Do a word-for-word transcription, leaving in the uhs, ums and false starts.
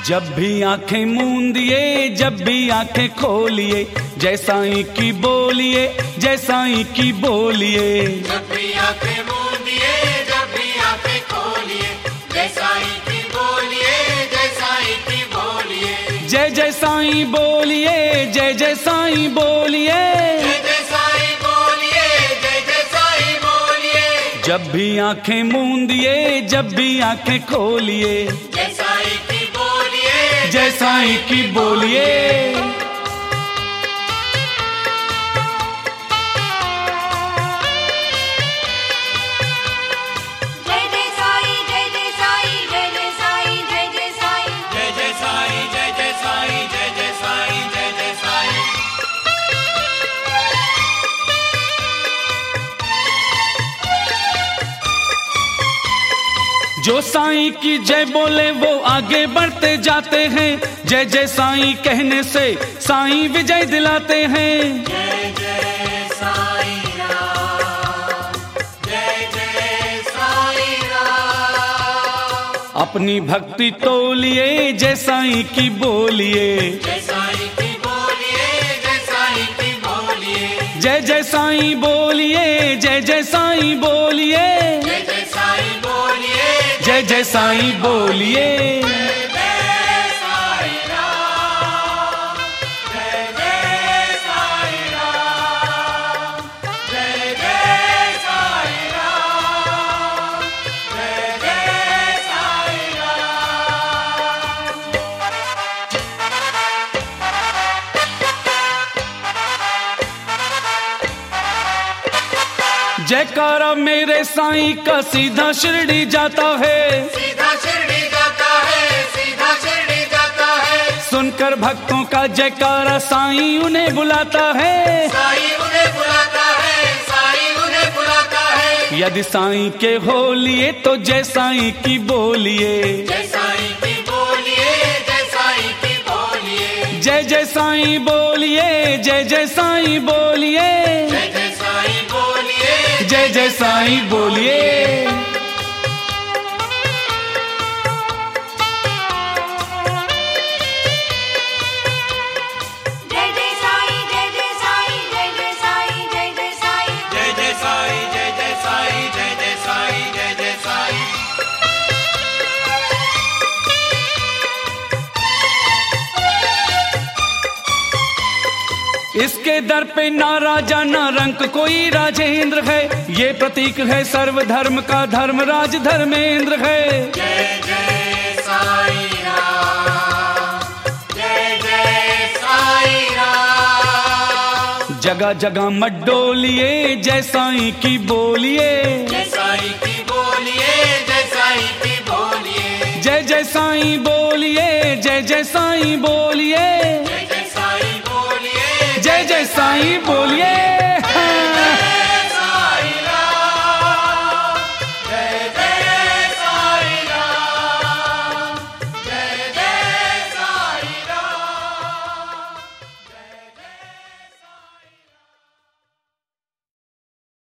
जब भी आंखें मूंदिए जब भी आंखें खोलिए जय साईं की बोलिए जय साईं की बोलिए। जब भी आंखें मूंदिए जब भी आंखें खोलिए जय साईं की बोलिए जय साईं की बोलिए। जय जय साईं बोलिए जय जय साईं बोलिए जय जय साईं बोलिए जय जय साईं बोलिए। जब भी आंखें मूंदिए जब भी आंखें खोलिए जय साईं की बोलिए जय साईं की बोलिए। जो साईं की जय बोले वो आगे बढ़ते जाते हैं। जय जय साईं कहने से साईं विजय दिलाते हैं। जय जय साईं राम जय जय साईं राम। अपनी भक्ति तोलिए जय साईं की बोलिए जय साईं की बोलिए जय साईं की बोलिए। जय जय साईं बोलिए जय जय साईं बोलिए जय जय साईं बोलिए जय जय साईं बोलिए। जय जय साईं राम जय जय साईं राम जय जय साईं राम जय जय साईं राम। जयकारा मेरे साईं का सीधा शिरडी जाता है। सीधा शिरडी जाता है सीधा शिरडी जाता है। सुनकर भक्तों का जयकारा साईं उन्हें बुलाता है। साईं उन्हें बुलाता है साईं उन्हें बुलाता है। यदि साईं के होलिए तो जय साईं की बोलिए जय साईं की बोलिए जय साईं की बोलिए। जय जय साईं बोलिए जय जय साईं बोलिए जय जय साईं बोलिए जय जय साईं बोलिए। इसके दर पे ना राजा ना रंक कोई राजेंद्र है। ये प्रतीक है सर्वधर्म का धर्मराज धर्मेंद्र है। जय जय साईं राम जय जय साईं राम। जगह जगह मत डोलिए जय साईं की बोलिए जय साईं की बोलिए जय साईं की बोलिए। जय जय साईं बोलिए जय जय साईं बोलिए